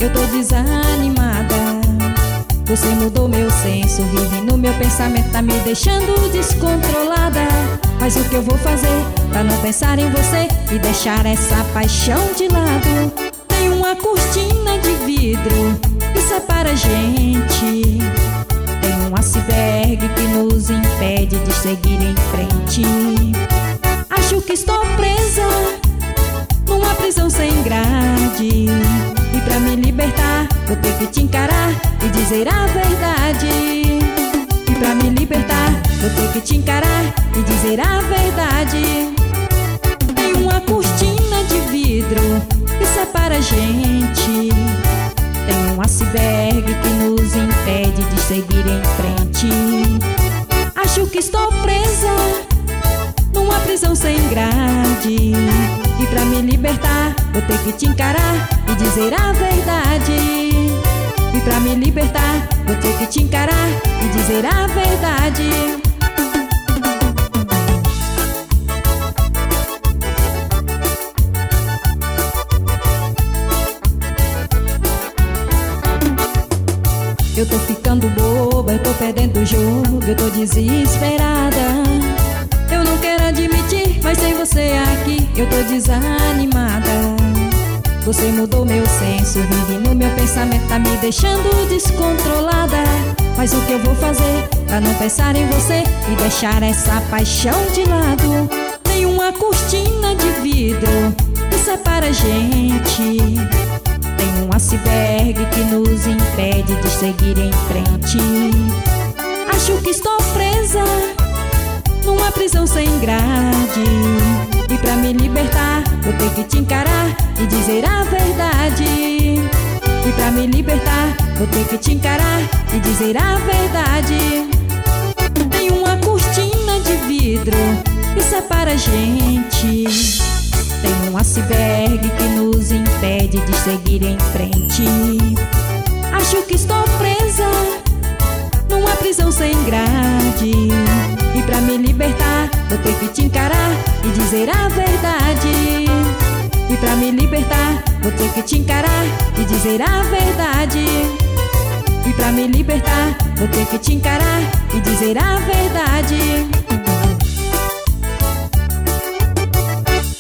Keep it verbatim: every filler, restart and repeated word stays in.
eu tô desanimada. Você mudou meu senso, vive no meu pensamento, tá me deixando descontrolada. Mas o que eu vou fazer pra não pensar em você e deixar essa paixão de lado? Tem uma cortina de vidro que separa a gente, tem um iceberg que nos impede de seguir em frente. Acho que estou presa numa prisão sem grade, e pra me libertar vou ter que te encarar e dizer a verdade. E pra me libertar vou ter que te encarar e dizer a verdade. Tem uma cortina de vidro que separa a gente, tem um iceberg que nos impede de seguir em frente. Acho que estou presa numa prisão sem grade, e pra me libertar vou ter que te encarar e dizer a verdade. E pra me libertar vou ter que te encarar e dizer a verdade. Eu tô ficando boba, eu tô perdendo o jogo, eu tô desesperada. Eu não quero admitir, mas sem você aqui eu tô desanimada. Você mudou meu senso, vive no meu pensamento, tá me deixando descontrolada. Mas o que eu vou fazer pra não pensar em você e deixar essa paixão de lado? Tem uma cortina de vidro que separa a gente, tem um iceberg que nos impede de seguir em frente. Acho que estou presa numa prisão sem grade, e pra me libertar vou ter que te encarar e dizer a verdade. E pra me libertar vou ter que te encarar e dizer a verdade. Tem uma cortina de vidro que separa a gente, tem um iceberg que nos impede de seguir em frente. Acho que estou presa numa prisão sem grade, e pra me libertar vou ter que te encarar e dizer a verdade. E pra me libertar vou ter que te encarar e dizer a verdade. E pra me libertar vou ter que te encarar e dizer a verdade.